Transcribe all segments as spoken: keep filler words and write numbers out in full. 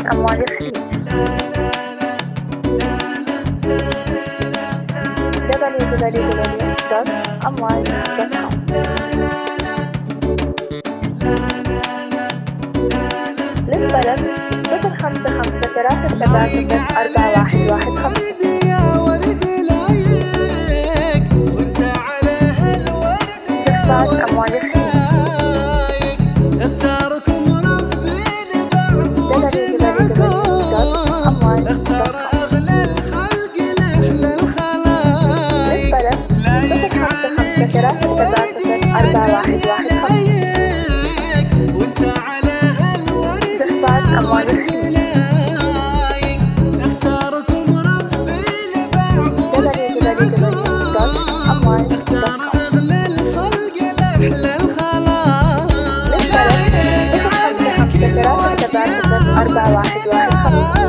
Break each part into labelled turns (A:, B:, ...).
A: أموال الخليج دبليو دبليو دبليو دوت أموال دوت كوم للطلب صفر خمسة خمسة ثلاثة سبعة صفر أربعة واحد واحد خمسة. استخراج أموال الخليج ثلاثة سبعة صفر أربعة واحد واحد خمسة. استخراج أموال الخليج اختاركم ربي لبعض وجمعكم واختار أغلى الخلق لأحلى الخلايق. للطلب صفر خمسة خمسة ثلاثة سبعة صفر أربعة واحد واحد خمسة.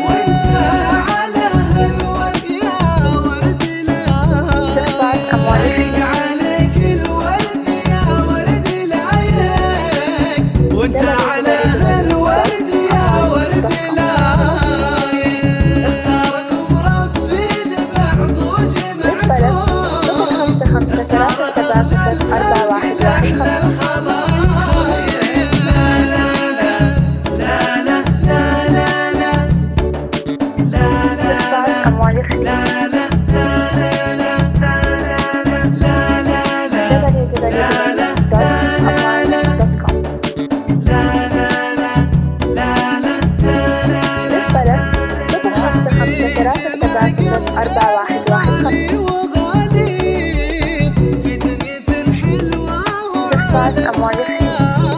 A: استخراج أموال الخليج
B: وانت على هالورد يا ورد لايق اختاركم ربي لبعض وجمعكم لأحلى الخلايق. لا لا لا لا لا لا لا لا لا
A: استخراج أموال الخليج
B: لا لا لا لا لا لا لا
A: دبليو دبليو دبليو دوت أموال دوت كوم. للطلب صفر خمسة خمسة ثلاثة سبعة صفر أربعة واحد واحد خمسة. استخراج أموال الخليج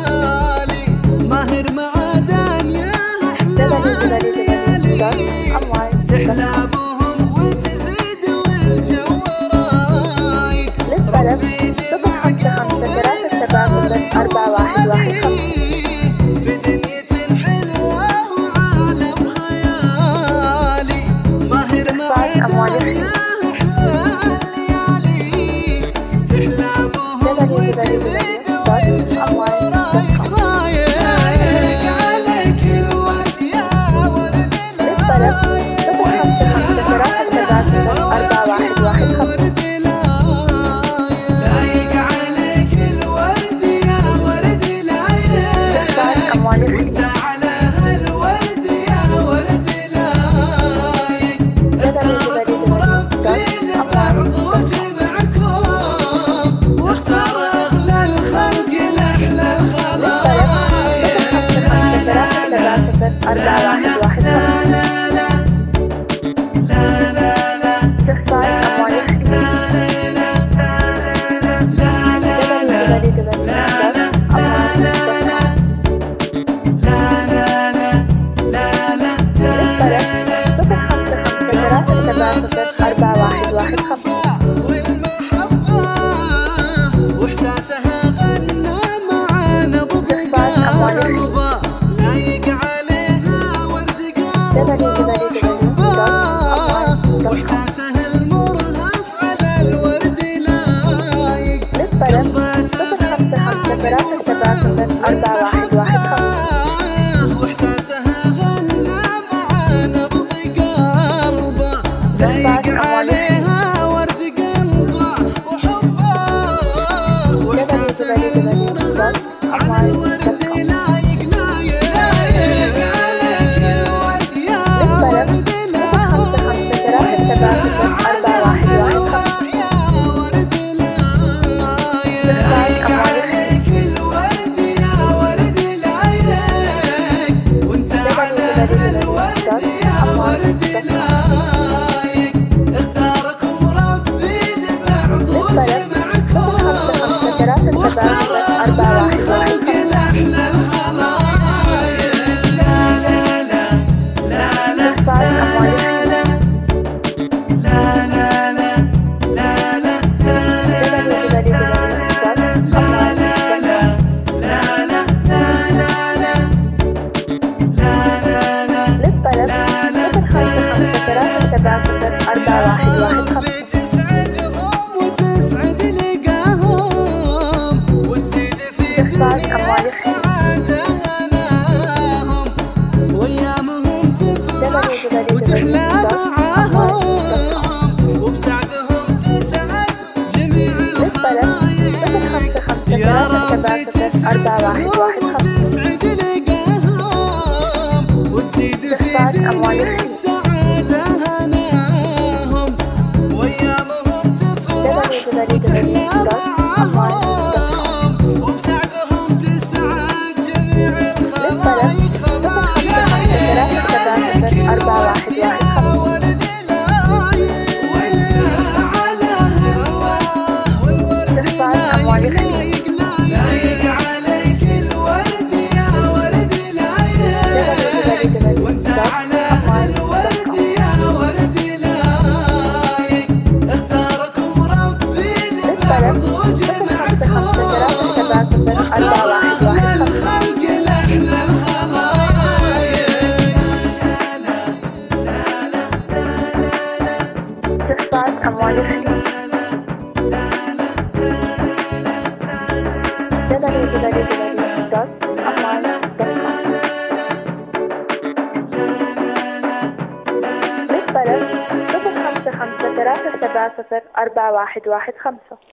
B: ماهر معادن يا أحلى
A: دبليو دبليو دبليو دوت أموال دوت كوم.
B: وتزيد والجو رايق.
A: للطلب صفر خمسة خمسة ثلاثة سبعة صفر أربعة واحد واحد خمسة.
B: في دنيا حلوة وعالم خيالي ماهر معادن يا أحلى الليالي تحلى بهم وتزيد والجو رايق رايق عليك الورد يا ورد
A: للطلب صفر خمسة خمسة ثلاثة سبعة صفر أربعة واحد واحد خمسة.
B: لايق عليك الورد يا ورد لايق
A: استخراج أموال الخليج
B: وانت على هالورد يا ورد لايق اختاركم ربي لبعض وجمعكم واختار أغلى الخلق لأحلى الخلايق.
A: أربعة واحد واحد
B: لا لا لا لا لا لا
A: استخراج أموال الخليج
B: لا لا لا لا
A: دبليو دبليو دبليو دوت أموال دوت كوم. للطلب صفر خمسة خمسة ثلاثة سبعة صفر أربعة واحد واحد خمسة.
B: والمحبة واحساسها غنى معانا بضيق قلبه لايق عليها ورد قلبه واحساسها المرهف على الورد لايق.
A: للطلب صفر خمسة خمسة ثلاثة سبعة صفر أربعة واحد واحد خمسة.
B: واحساسها غنى معانا بضيق قلبه لايق عليها ورد قلبه وحبه واحساسها المرهف على الورد لايق لايق عليك الورد يا ورد
A: للطلب صفر خمسة خمسة ثلاثة سبعة صفر أربعة واحد واحد خمسة.
B: يا ورد لايق عليك الورد يا ورد لايق وانت على هالورد يا ورد لايق اختاركم ربي لبعض وجمعكم واختار أغلى الخلق لأحلى الخلايق. لا لا لا لا لا لا لا لا لا لا لا لا
A: أربعة واحد واحد خمسة.
B: تسعدهم وتسعد لقاهم وتسعد
A: خمسة خمسة
B: يا
A: ثلاثة
B: ربي
A: سبعة صفر أربعة واحد واحد
B: تسعدهم
A: خمسة.
B: وتسعد لقاهم وتزيد في
A: تحفظ أموال
B: دنيا
A: الخير.
B: السعادة هناهم وأيامهم تفرح وتحلى معاهم وبسعدهم تسعد جميع الخلايق خلايق
A: أربعة واحد واحد خمسة.
B: ورد لايق وانت على هواه والورد لايق لايق لايق عليك الورد يا ورد لايق وانت على الورد يا ورد لايق اختاركم ربي لبعض وجمعكم واختار أحلى الخلق لأحلى الخلايق.
A: تحفظ أموال الخير. للطلب صفر خمسة خمسة ثلاثة سبعة صفر أربعة واحد واحد خمسة.